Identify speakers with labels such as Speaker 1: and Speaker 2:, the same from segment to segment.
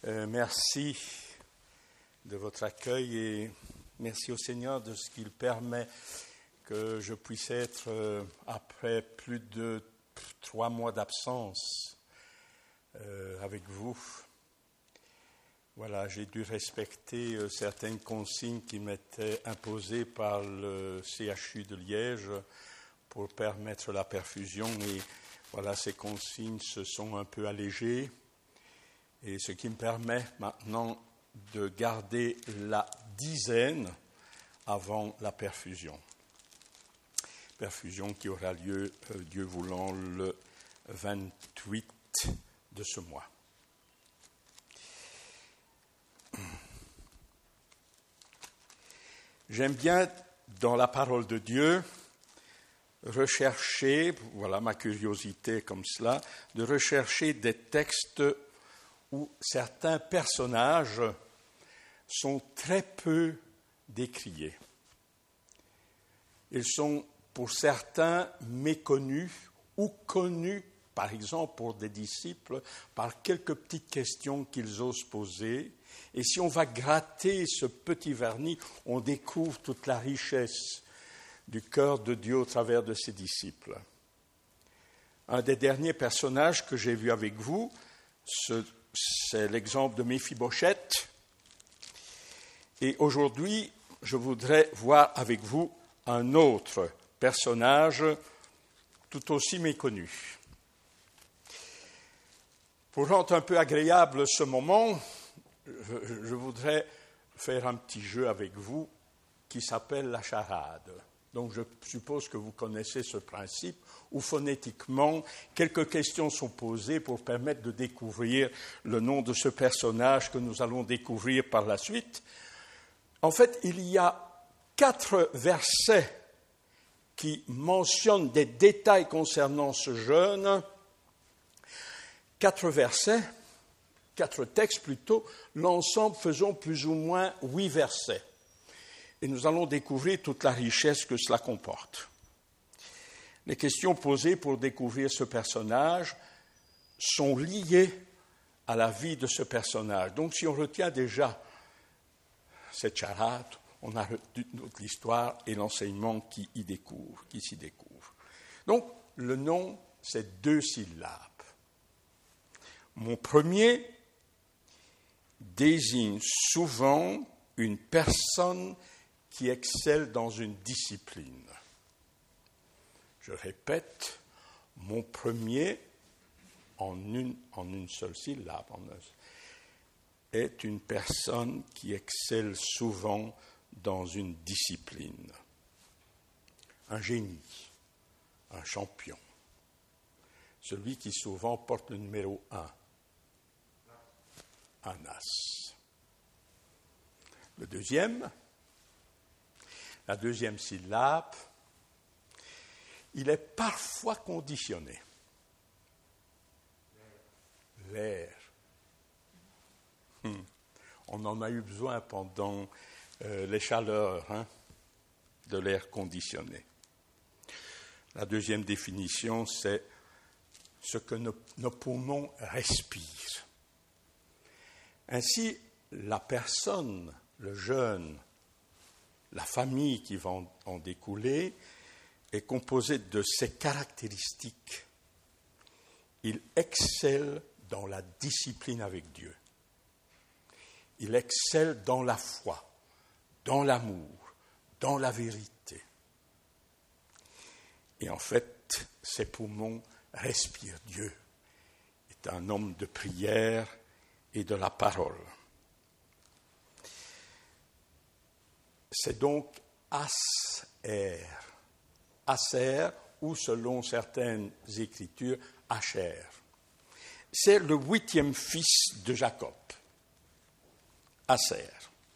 Speaker 1: Merci de votre accueil et merci au Seigneur de ce qu'il permet que je puisse être, après plus de 3 mois d'absence, avec vous. Voilà, j'ai dû respecter certaines consignes qui m'étaient imposées par le CHU de Liège pour permettre la perfusion et voilà, ces consignes se sont un peu allégées. Et ce qui me permet maintenant de garder la dizaine avant la perfusion. Perfusion qui aura lieu, Dieu voulant, le 28 de ce mois. J'aime bien, dans la parole de Dieu, rechercher, voilà ma curiosité comme cela, de rechercher des textes où certains personnages sont très peu décriés. Ils sont pour certains méconnus ou connus, par exemple pour des disciples, par quelques petites questions qu'ils osent poser. Et si on va gratter ce petit vernis, on découvre toute la richesse du cœur de Dieu au travers de ses disciples. Un des derniers personnages que j'ai vu avec vous, c'est l'exemple de Méphibosheth. Et aujourd'hui, je voudrais voir avec vous un autre personnage tout aussi méconnu. Pour rendre un peu agréable ce moment, je voudrais faire un petit jeu avec vous qui s'appelle la charade. Donc je suppose que vous connaissez ce principe où phonétiquement, quelques questions sont posées pour permettre de découvrir le nom de ce personnage que nous allons découvrir par la suite. En fait, il y a 4 versets qui mentionnent des détails concernant ce jeune. 4 versets, 4 textes plutôt, l'ensemble faisant plus ou moins 8 versets. Et nous allons découvrir toute la richesse que cela comporte. Les questions posées pour découvrir ce personnage sont liées à la vie de ce personnage. Donc, si on retient déjà cette charade, on a retenu toute l'histoire et l'enseignement qui s'y découvre. Donc, le nom, c'est 2 syllabes. Mon premier désigne souvent une personne qui excelle dans une discipline. Je répète, mon premier, en une seule syllabe, est une personne qui excelle souvent dans une discipline. Un génie, un champion, celui qui souvent porte le numéro 1, un as. Le deuxième, la deuxième syllabe, il est parfois conditionné. L'air. On en a eu besoin pendant les chaleurs de l'air conditionné. La deuxième définition, c'est ce que nos poumons respirent. Ainsi, la personne, le jeune, la famille qui va en découler est composée de ces caractéristiques. Il excelle dans la discipline avec Dieu. Il excelle dans la foi, dans l'amour, dans la vérité. Et en fait, ses poumons respirent Dieu. Il est un homme de prière et de la parole. C'est donc Aser. Aser, ou selon certaines écritures, Asher. C'est le 8e fils de Jacob. Aser.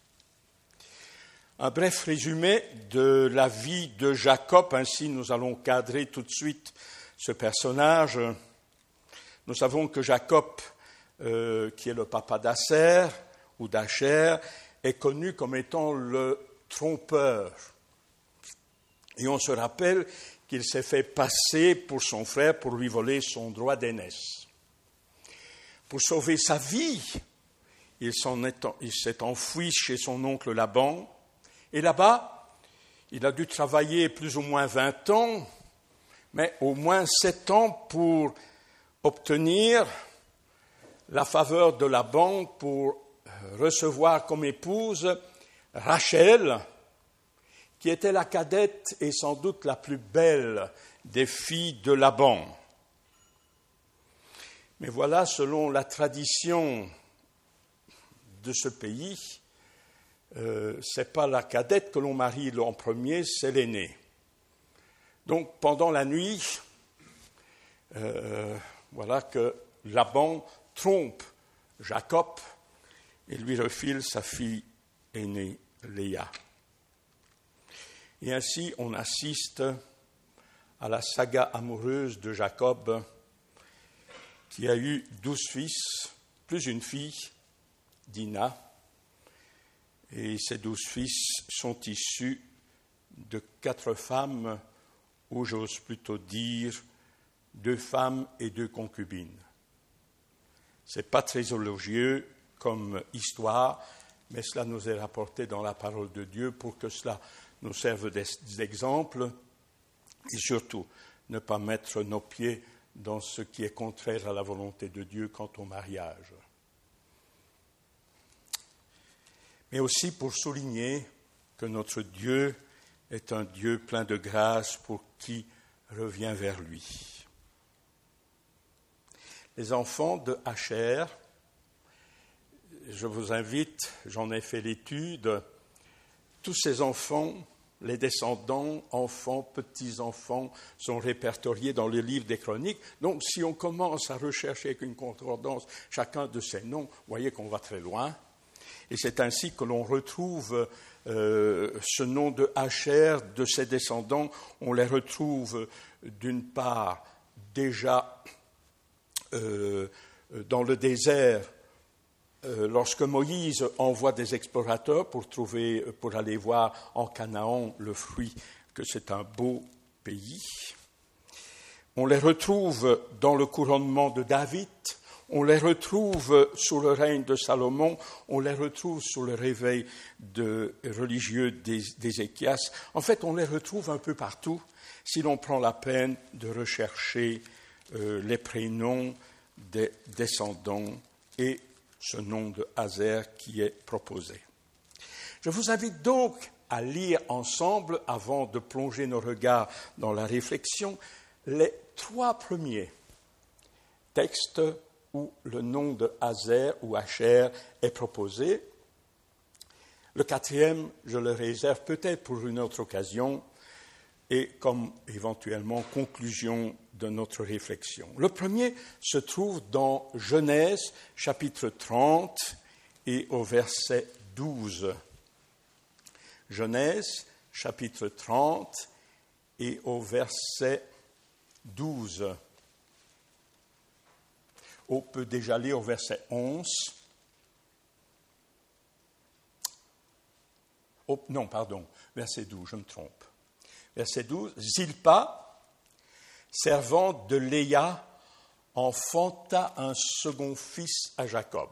Speaker 1: Un bref résumé de la vie de Jacob, ainsi nous allons cadrer tout de suite ce personnage. Nous savons que Jacob, qui est le papa d'Aser ou d'Asher, est connu comme étant le trompeur. Et on se rappelle qu'il s'est fait passer pour son frère pour lui voler son droit d'aînesse. Pour sauver sa vie, il s'est enfui chez son oncle Laban. Et là-bas, il a dû travailler plus ou moins 20 ans, mais au moins 7 ans pour obtenir la faveur de Laban pour recevoir comme épouse Rachel, qui était la cadette et sans doute la plus belle des filles de Laban. Mais voilà, selon la tradition de ce pays, c'est pas la cadette que l'on marie en premier, c'est l'aînée. Donc pendant la nuit, voilà que Laban trompe Jacob et lui refile sa fille aînée, Léa. Et ainsi, on assiste à la saga amoureuse de Jacob, qui a eu 12 fils, plus une fille, Dina. Et ces 12 fils sont issus de 4 femmes, ou j'ose plutôt dire 2 femmes et 2 concubines. Ce n'est pas très élogieux comme histoire, mais cela nous est rapporté dans la parole de Dieu pour que cela nous serve d'exemple et surtout ne pas mettre nos pieds dans ce qui est contraire à la volonté de Dieu quant au mariage. Mais aussi pour souligner que notre Dieu est un Dieu plein de grâce pour qui revient vers lui. Les enfants de Asher, je vous invite, j'en ai fait l'étude, tous ces enfants, les descendants, enfants, petits-enfants, sont répertoriés dans le livre des Chroniques. Donc, si on commence à rechercher avec une concordance chacun de ces noms, vous voyez qu'on va très loin. Et c'est ainsi que l'on retrouve ce nom de Asher, de ses descendants. On les retrouve d'une part déjà dans le désert, lorsque Moïse envoie des explorateurs pour aller voir en Canaan le fruit, que c'est un beau pays. On les retrouve dans le couronnement de David, on les retrouve sous le règne de Salomon, on les retrouve sous le réveil religieux d'Ézéchias. En fait, on les retrouve un peu partout si l'on prend la peine de rechercher les prénoms des descendants et ce nom de Aser qui est proposé. Je vous invite donc à lire ensemble, avant de plonger nos regards dans la réflexion, les 3 premiers textes où le nom de Aser ou Asher est proposé. Le 4e, je le réserve peut-être pour une autre occasion et comme éventuellement conclusion de notre réflexion. Le premier se trouve dans Genèse, chapitre 30 et au verset 12. Genèse, chapitre 30 et au verset 12. On peut déjà lire au verset 11. Oh, non, pardon, verset 12, je me trompe. Verset 12, Zilpa, servante de Léa, enfanta un second fils à Jacob.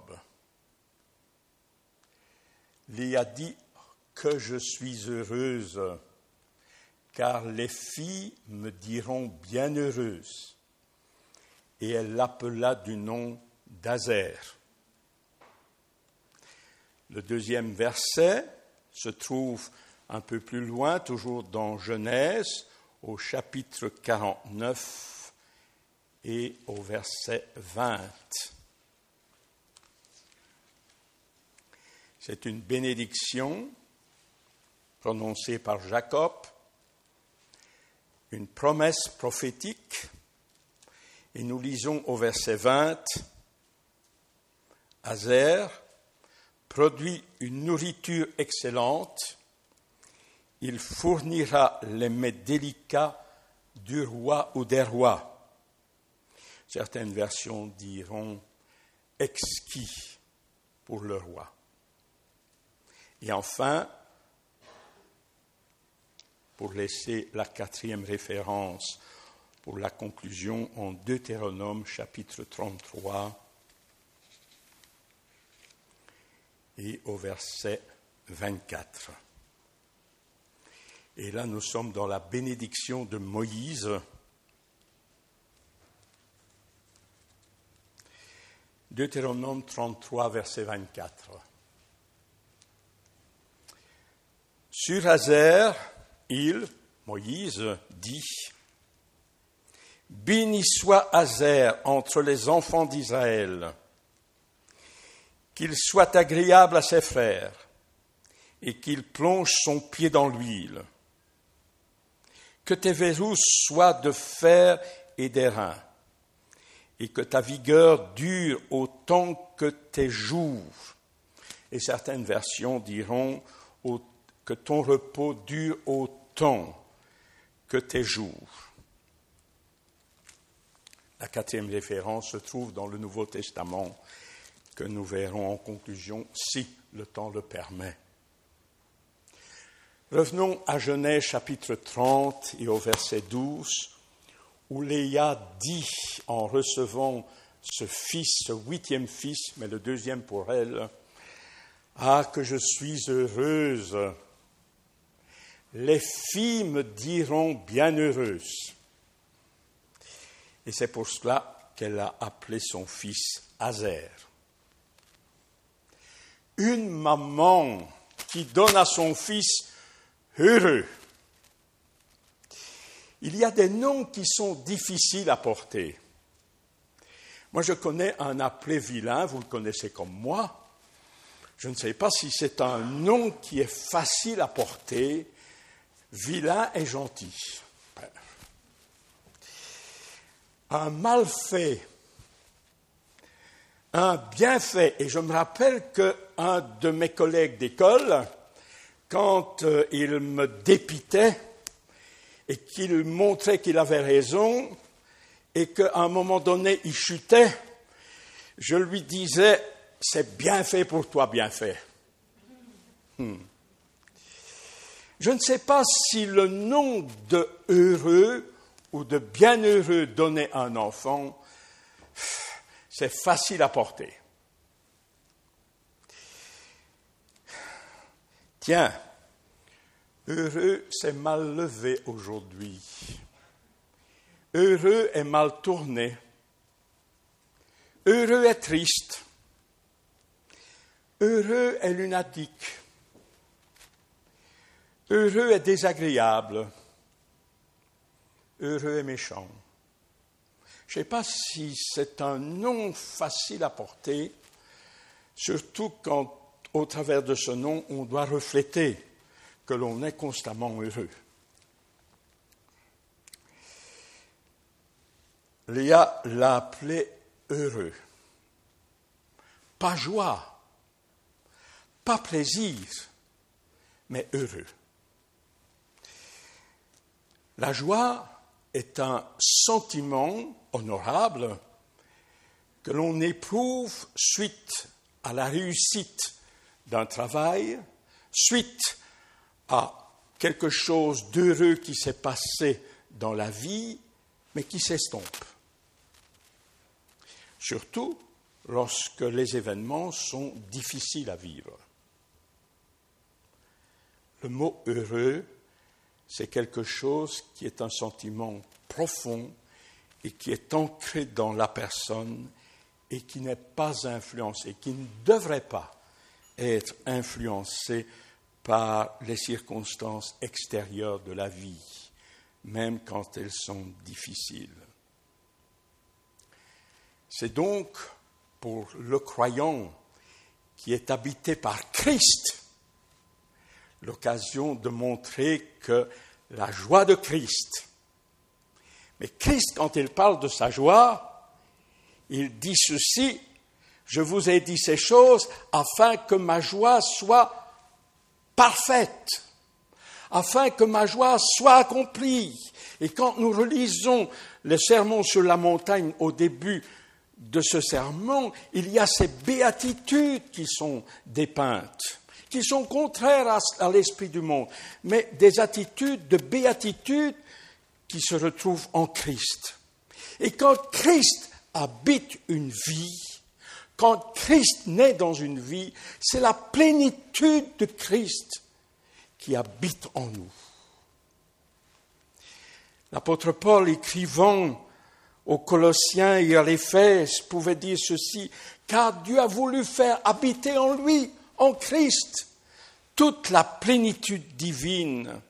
Speaker 1: Léa dit que je suis heureuse, car les filles me diront bienheureuse. Et elle l'appela du nom d'Aser. Le 2e verset se trouve un peu plus loin, toujours dans Genèse, au chapitre 49 et au verset 20. C'est une bénédiction prononcée par Jacob, une promesse prophétique, et nous lisons au verset 20, « Aser produit une nourriture excellente, il fournira les mets délicats du roi ou des rois. » Certaines versions diront « exquis pour le roi ». Et enfin, pour laisser la 4e référence pour la conclusion en Deutéronome chapitre 33, et au verset 24. Et là, nous sommes dans la bénédiction de Moïse. Deutéronome 33, verset 24. Sur Hazer, Moïse, dit « Béni soit Hazer entre les enfants d'Israël, qu'il soit agréable à ses frères, et qu'il plonge son pied dans l'huile. Que tes verrous soient de fer et d'airain, et que ta vigueur dure autant que tes jours. » Et certaines versions diront que ton repos dure autant que tes jours. La 4e référence se trouve dans le Nouveau Testament, que nous verrons en conclusion si le temps le permet. Revenons à Genèse chapitre 30 et au verset 12, où Léa dit, en recevant ce fils, ce 8e fils, mais le 2e pour elle, « Ah, que je suis heureuse! Les filles me diront bienheureuse. » Et c'est pour cela qu'elle a appelé son fils Hazer. Une maman qui donne à son fils heureux. Il y a des noms qui sont difficiles à porter. Moi, je connais un appelé vilain, vous le connaissez comme moi. Je ne sais pas si c'est un nom qui est facile à porter. Vilain et gentil. Un mal fait, un bienfait. Et je me rappelle qu'un de mes collègues d'école, quand il me dépitait et qu'il montrait qu'il avait raison et qu'à un moment donné il chutait, je lui disais « c'est bien fait pour toi, bien fait ». Je ne sais pas si le nom de heureux ou de bienheureux donné à un enfant, c'est facile à porter. Tiens, heureux, c'est mal levé aujourd'hui. Heureux est mal tourné. Heureux est triste. Heureux est lunatique. Heureux est désagréable. Heureux est méchant. Je ne sais pas si c'est un nom facile à porter, surtout quand, au travers de ce nom, on doit refléter que l'on est constamment heureux. Léa l'a appelé heureux. Pas joie, pas plaisir, mais heureux. La joie est un sentiment honorable que l'on éprouve suite à la réussite d'un travail, suite à quelque chose d'heureux qui s'est passé dans la vie, mais qui s'estompe. Surtout lorsque les événements sont difficiles à vivre. Le mot « heureux », c'est quelque chose qui est un sentiment profond et qui est ancré dans la personne et qui n'est pas influencé, qui ne devrait pas être influencé par les circonstances extérieures de la vie, même quand elles sont difficiles. C'est donc pour le croyant qui est habité par Christ l'occasion de montrer que la joie de Christ. Mais Christ, quand il parle de sa joie, il dit ceci, « Je vous ai dit ces choses afin que ma joie soit parfaite, afin que ma joie soit accomplie. » Et quand nous relisons le sermon sur la montagne au début de ce sermon, il y a ces béatitudes qui sont dépeintes, qui sont contraires à l'esprit du monde, mais des attitudes de béatitude qui se retrouvent en Christ. Et quand Christ habite une vie, quand Christ naît dans une vie, c'est la plénitude de Christ qui habite en nous. L'apôtre Paul, écrivant aux Colossiens et à l'Éphèse, pouvait dire ceci, car Dieu a voulu faire habiter en lui, en Christ, toute la plénitude divine.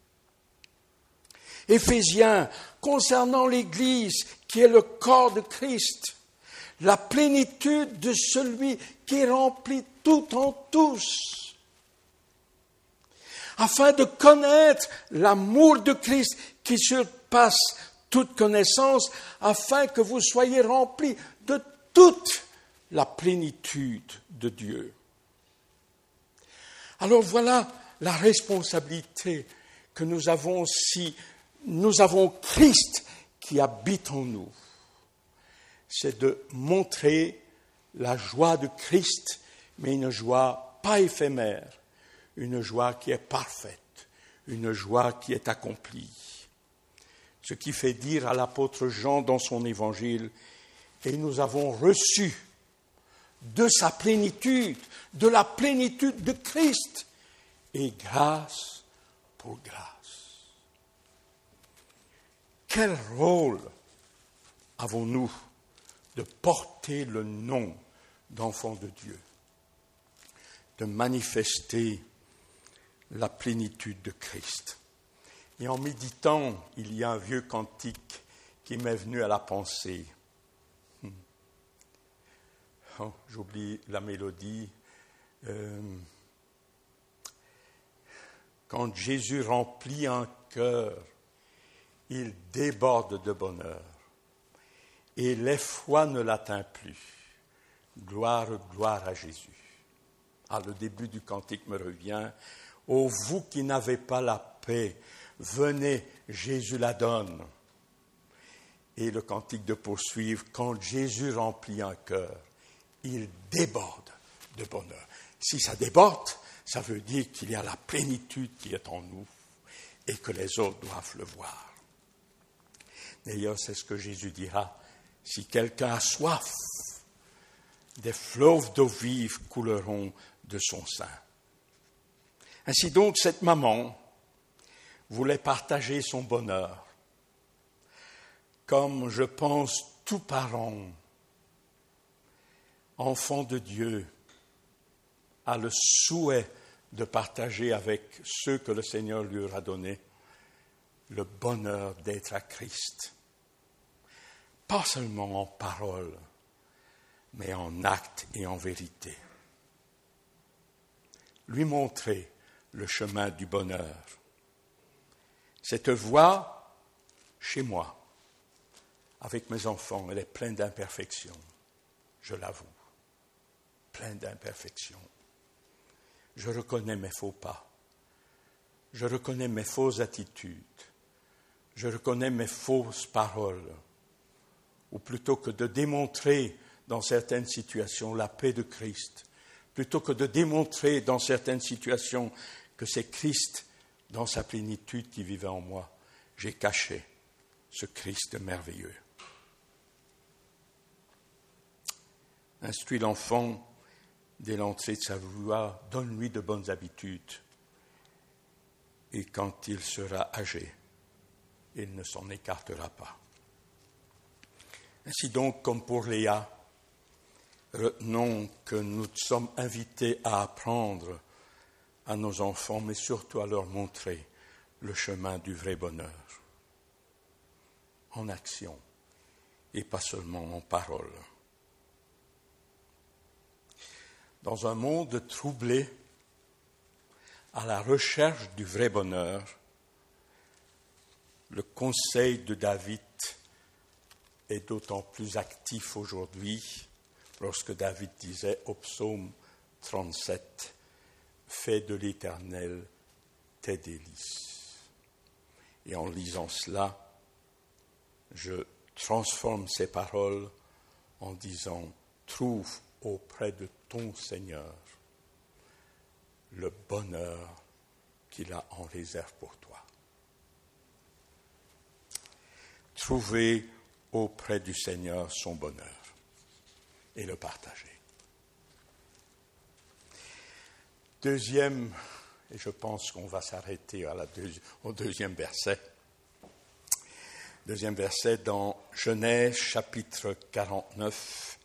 Speaker 1: Éphésiens, concernant l'Église qui est le corps de Christ, la plénitude de celui qui remplit tout en tous, afin de connaître l'amour de Christ qui surpasse toute connaissance, afin que vous soyez remplis de toute la plénitude de Dieu. Alors voilà la responsabilité que nous avons si nous avons Christ qui habite en nous. C'est de montrer la joie de Christ, mais une joie pas éphémère, une joie qui est parfaite, une joie qui est accomplie. Ce qui fait dire à l'apôtre Jean dans son évangile, et nous avons reçu de sa plénitude, de la plénitude de Christ, et grâce pour grâce. Quel rôle avons-nous de porter le nom d'enfant de Dieu, de manifester la plénitude de Christ. Et en méditant, il y a un vieux cantique qui m'est venu à la pensée. Oh, j'oublie la mélodie. Quand Jésus remplit un cœur, il déborde de bonheur. Et l'effroi ne l'atteint plus. Gloire, gloire à Jésus. Ah, le début du cantique me revient. Ô vous qui n'avez pas la paix, venez, Jésus la donne. Et le cantique de poursuivre, quand Jésus remplit un cœur, il déborde de bonheur. Si ça déborde, ça veut dire qu'il y a la plénitude qui est en nous et que les autres doivent le voir. D'ailleurs, c'est ce que Jésus dira. Si quelqu'un a soif, des fleuves d'eau vive couleront de son sein. Ainsi donc, cette maman voulait partager son bonheur, comme je pense tout parent, enfant de Dieu, a le souhait de partager avec ceux que le Seigneur lui aura donnés le bonheur d'être à Christ. Pas seulement en parole, mais en acte et en vérité. Lui montrer le chemin du bonheur. Cette voie, chez moi, avec mes enfants, elle est pleine d'imperfections, je l'avoue, pleine d'imperfections. Je reconnais mes faux pas, je reconnais mes fausses attitudes, je reconnais mes fausses paroles, ou plutôt que de démontrer dans certaines situations la paix de Christ, plutôt que de démontrer dans certaines situations que c'est Christ dans sa plénitude qui vivait en moi, j'ai caché ce Christ merveilleux. Instruis l'enfant dès l'entrée de sa voie, donne-lui de bonnes habitudes, et quand il sera âgé, il ne s'en écartera pas. Ainsi donc, comme pour Léa, retenons que nous sommes invités à apprendre à nos enfants, mais surtout à leur montrer le chemin du vrai bonheur, en action et pas seulement en parole. Dans un monde troublé, à la recherche du vrai bonheur, le conseil de David est d'autant plus actif aujourd'hui lorsque David disait au psaume 37, « Fais de l'Éternel tes délices ». Et en lisant cela, je transforme ces paroles en disant « Trouve auprès de ton Seigneur le bonheur qu'il a en réserve pour toi. » Trouver auprès du Seigneur son bonheur et le partager. Deuxième, et je pense qu'on va s'arrêter au deuxième verset. Deuxième verset dans Genèse chapitre 49.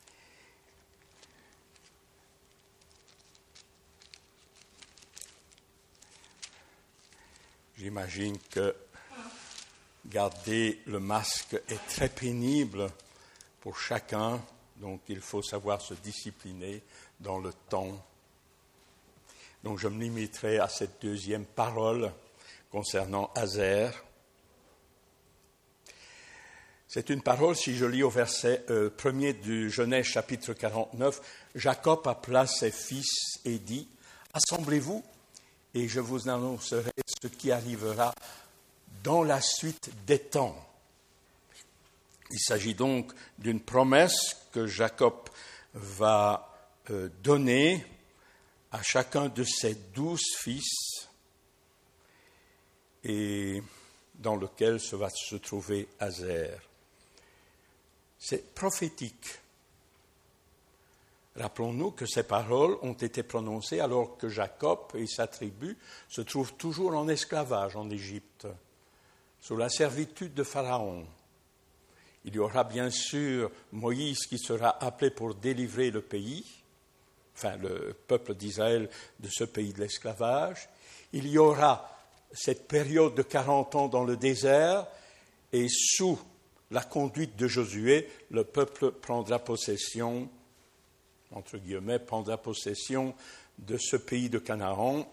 Speaker 1: J'imagine que garder le masque est très pénible pour chacun, donc il faut savoir se discipliner dans le temps. Donc je me limiterai à cette deuxième parole concernant Azer. C'est une parole, si je lis au verset 1er du Genèse chapitre 49, Jacob appela ses fils et dit, « Assemblez-vous et je vous annoncerai ce qui arrivera dans la suite des temps. » Il s'agit donc d'une promesse que Jacob va donner à chacun de ses 12 fils et dans lequel va se trouver Azer. C'est prophétique. Rappelons-nous que ces paroles ont été prononcées alors que Jacob et sa tribu se trouvent toujours en esclavage en Égypte, sous la servitude de Pharaon. Il y aura bien sûr Moïse qui sera appelé pour délivrer le pays, enfin le peuple d'Israël de ce pays de l'esclavage. Il y aura cette période de 40 ans dans le désert et sous la conduite de Josué, le peuple prendra possession, entre guillemets, prendra possession de ce pays de Canaan.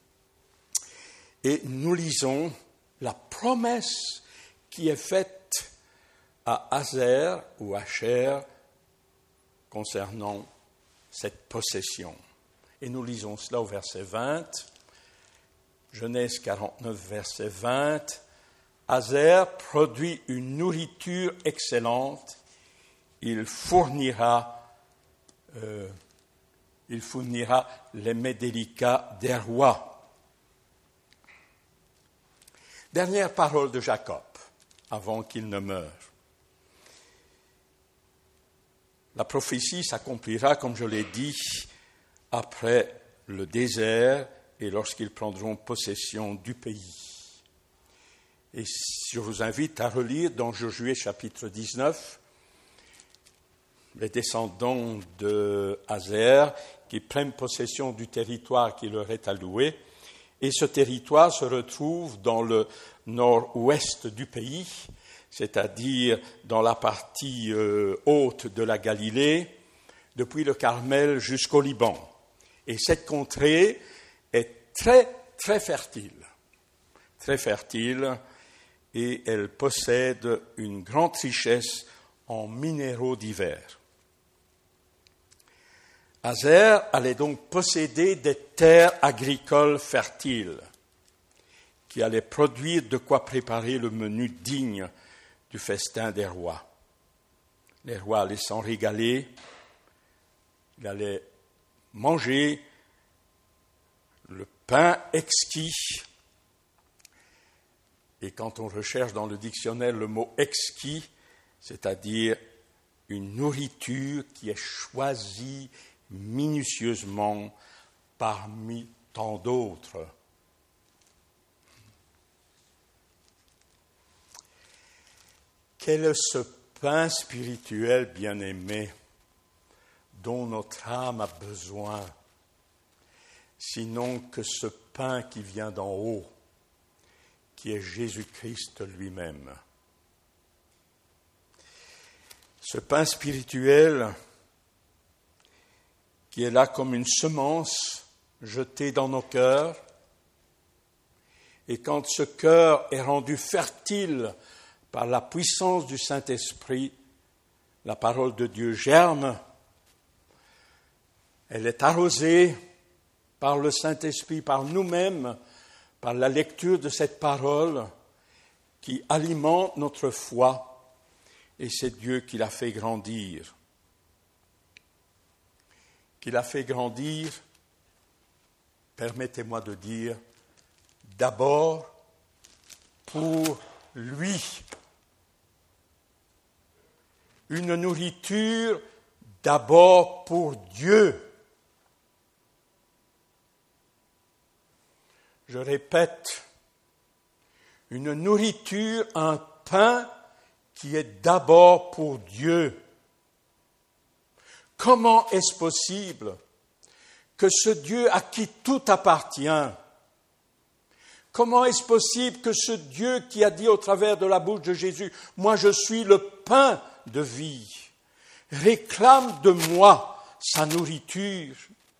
Speaker 1: Et nous lisons la promesse qui est faite à Azer ou Asher concernant cette possession. Et nous lisons cela au verset 20, Genèse 49, verset 20. Azer produit une nourriture excellente, il fournira les mets délicats des rois. Dernière parole de Jacob, avant qu'il ne meure. La prophétie s'accomplira, comme je l'ai dit, après le désert et lorsqu'ils prendront possession du pays. Et je vous invite à relire dans Josué chapitre 19 les descendants de Azer qui prennent possession du territoire qui leur est alloué. Et ce territoire se retrouve dans le nord-ouest du pays, c'est-à-dire dans la partie haute de la Galilée, depuis le Carmel jusqu'au Liban. Et cette contrée est très, très fertile. Très fertile. Et elle possède une grande richesse en minéraux divers. Azer allait donc posséder des terres agricoles fertiles qui allaient produire de quoi préparer le menu digne du festin des rois. Les rois allaient s'en régaler, ils allaient manger le pain exquis. Et quand on recherche dans le dictionnaire le mot exquis, c'est-à-dire une nourriture qui est choisie minutieusement parmi tant d'autres. Quel est ce pain spirituel bien-aimé dont notre âme a besoin, sinon que ce pain qui vient d'en haut, qui est Jésus-Christ lui-même. Ce pain spirituel qui est là comme une semence jetée dans nos cœurs, et quand ce cœur est rendu fertile par la puissance du Saint-Esprit, la parole de Dieu germe, elle est arrosée par le Saint-Esprit, par nous-mêmes, par la lecture de cette parole qui alimente notre foi, et c'est Dieu qui l'a fait grandir. Qui l'a fait grandir, permettez-moi de dire, d'abord pour lui. Une nourriture d'abord pour Dieu. je répète, une nourriture, un pain qui est d'abord pour Dieu. Comment est-ce possible que ce Dieu à qui tout appartient, comment est-ce possible que ce Dieu qui a dit au travers de la bouche de Jésus, « Moi je suis le pain de vie », réclame de moi sa nourriture,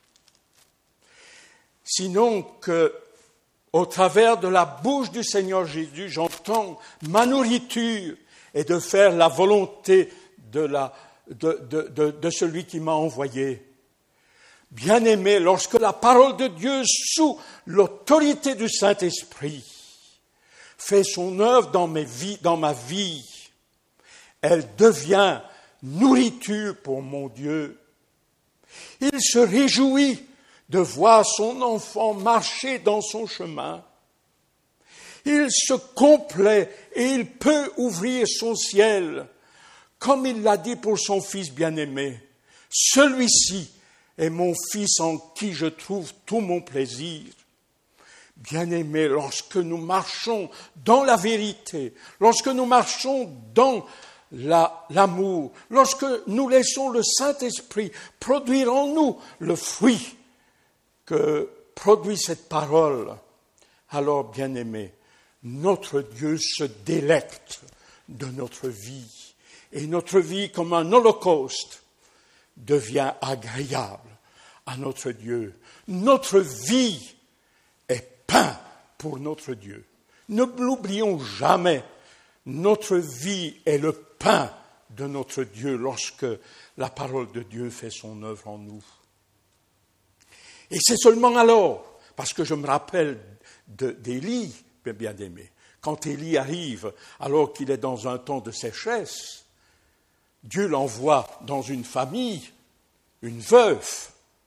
Speaker 1: sinon que, au travers de la bouche du Seigneur Jésus, j'entends ma nourriture est de faire la volonté de celui qui m'a envoyé. Bien-aimé, lorsque la parole de Dieu, sous l'autorité du Saint-Esprit, fait son œuvre dans ma vie, elle devient nourriture pour mon Dieu. Il se réjouit de voir son enfant marcher dans son chemin. Il se complaît et il peut ouvrir son ciel, comme il l'a dit pour son fils bien-aimé. Celui-ci est mon fils en qui je trouve tout mon plaisir. Bien-aimés, lorsque nous marchons dans la vérité, lorsque nous marchons dans l'amour, lorsque nous laissons le Saint-Esprit produire en nous le fruit que produit cette parole, alors, bien-aimés, notre Dieu se délecte de notre vie. Et notre vie, comme un holocauste, devient agréable à notre Dieu. Notre vie est pain pour notre Dieu. Ne l'oublions jamais. Notre vie est le pain de notre Dieu lorsque la parole de Dieu fait son œuvre en nous. Et c'est seulement alors, parce que je me rappelle d'Élie, bien-aimé, quand Élie arrive, alors qu'il est dans un temps de sécheresse, Dieu l'envoie dans une famille, une veuve.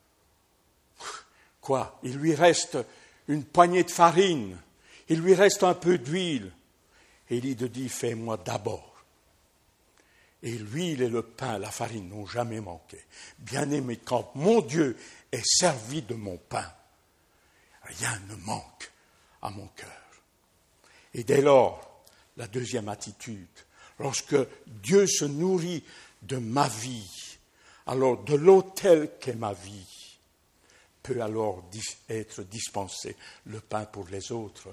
Speaker 1: Quoi? Il lui reste une poignée de farine, il lui reste un peu d'huile. Élie te dit, fais-moi d'abord. Et l'huile et le pain, la farine n'ont jamais manqué. Bien-aimé, quand mon Dieu est servi de mon pain, rien ne manque à mon cœur. Et dès lors, la deuxième attitude, lorsque Dieu se nourrit de ma vie, alors de l'autel qu'est ma vie, peut alors être dispensé le pain pour les autres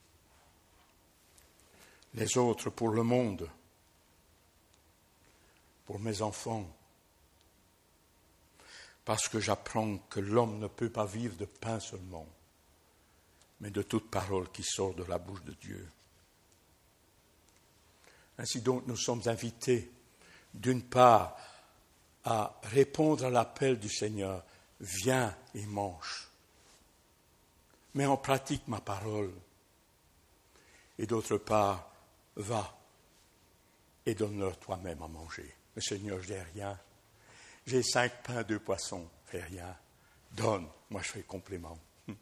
Speaker 1: pour le monde, pour mes enfants, parce que j'apprends que l'homme ne peut pas vivre de pain seulement, mais de toute parole qui sort de la bouche de Dieu. Ainsi donc, nous sommes invités, d'une part, à répondre à l'appel du Seigneur, viens et mange. Mets en pratique ma parole. Et d'autre part, va et donne-leur toi-même à manger. Le Seigneur, je n'ai rien. J'ai 5 pains, 2 poissons, fais rien. Donne, moi je fais complément.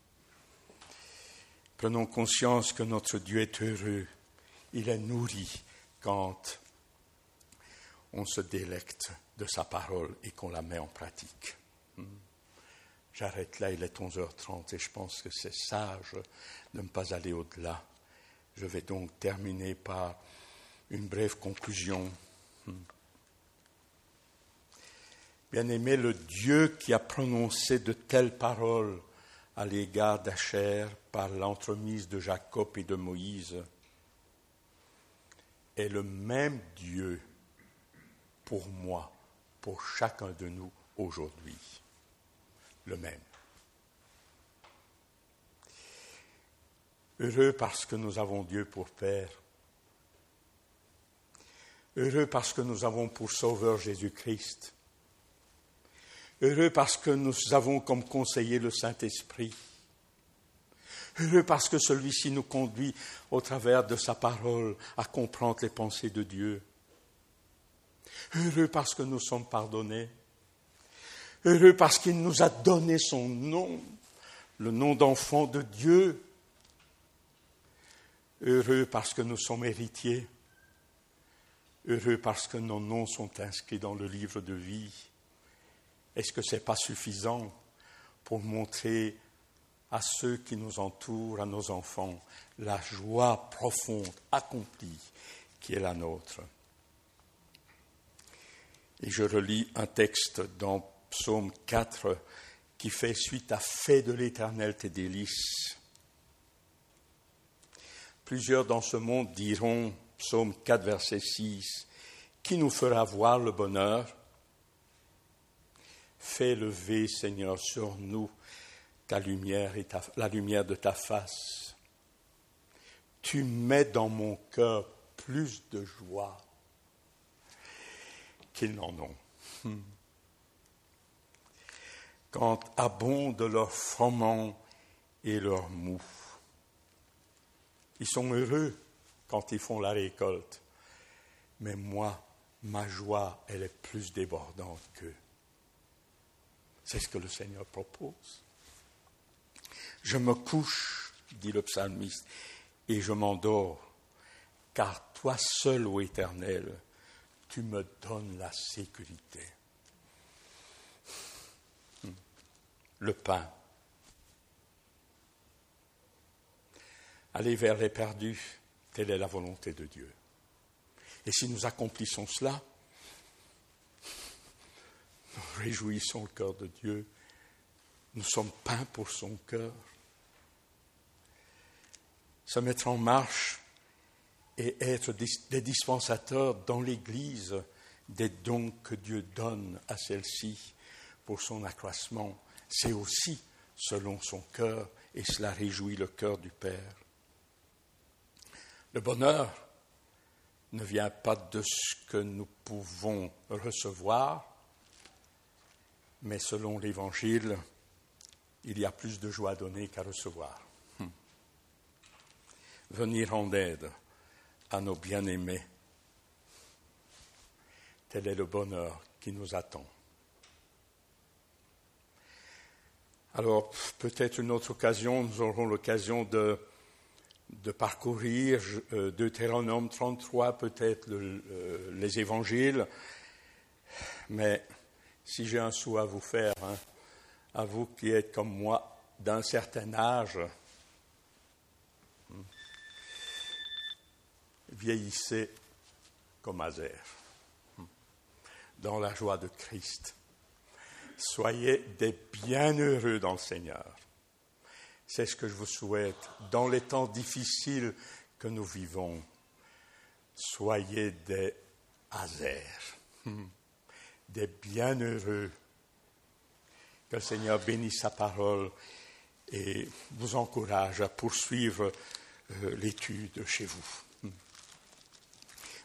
Speaker 1: Prenons conscience que notre Dieu est heureux. Il est nourri quand on se délecte de sa parole et qu'on la met en pratique. J'arrête là, il est 11h30 et je pense que c'est sage de ne pas aller au-delà. Je vais donc terminer par une brève conclusion. Bien-aimé, le Dieu qui a prononcé de telles paroles à l'égard d'Acher par l'entremise de Jacob et de Moïse est le même Dieu pour moi, pour chacun de nous aujourd'hui. Le même. Heureux parce que nous avons Dieu pour Père. Heureux parce que nous avons pour Sauveur Jésus-Christ. Heureux parce que nous avons comme conseiller le Saint-Esprit. Heureux parce que celui-ci nous conduit au travers de sa parole à comprendre les pensées de Dieu. Heureux parce que nous sommes pardonnés. Heureux parce qu'il nous a donné son nom, le nom d'enfant de Dieu. Heureux parce que nous sommes héritiers. Heureux parce que nos noms sont inscrits dans le livre de vie. Est-ce que ce n'est pas suffisant pour montrer à ceux qui nous entourent, à nos enfants, la joie profonde, accomplie, qui est la nôtre. Et je relis un texte dans Psaume 4 qui fait suite à « Fais de l'Éternel tes délices ». Plusieurs dans ce monde diront, Psaume 4, verset 6, « Qui nous fera voir le bonheur ?» Fais lever, Seigneur, sur nous ta lumière et la lumière de ta face. Tu mets dans mon cœur plus de joie qu'ils n'en ont. Quand abondent leurs froment et leurs mou. Ils sont heureux quand ils font la récolte. Mais moi, ma joie, elle est plus débordante qu'eux. C'est ce que le Seigneur propose. Je me couche, dit le psalmiste, et je m'endors, car toi seul, ô Éternel, tu me donnes la sécurité. Le pain. Aller vers les perdus, telle est la volonté de Dieu. Et si nous accomplissons cela, nous réjouissons le cœur de Dieu. Nous sommes pain pour son cœur. Se mettre en marche et être des dispensateurs dans l'Église des dons que Dieu donne à celle-ci pour son accroissement, c'est aussi selon son cœur et cela réjouit le cœur du Père. Le bonheur ne vient pas de ce que nous pouvons recevoir, mais selon l'Évangile, il y a plus de joie à donner qu'à recevoir. Venir en aide à nos bien-aimés, tel est le bonheur qui nous attend. Alors, peut-être une autre occasion, nous aurons l'occasion de parcourir Deutéronome 33, peut-être les évangiles, mais si j'ai un sou à vous faire, à vous qui êtes comme moi d'un certain âge, vieillissez comme Azer, dans la joie de Christ. Soyez des bienheureux dans le Seigneur. C'est ce que je vous souhaite dans les temps difficiles que nous vivons. Soyez des Azer, des bienheureux. Que le Seigneur bénisse sa parole et vous encourage à poursuivre l'étude chez vous.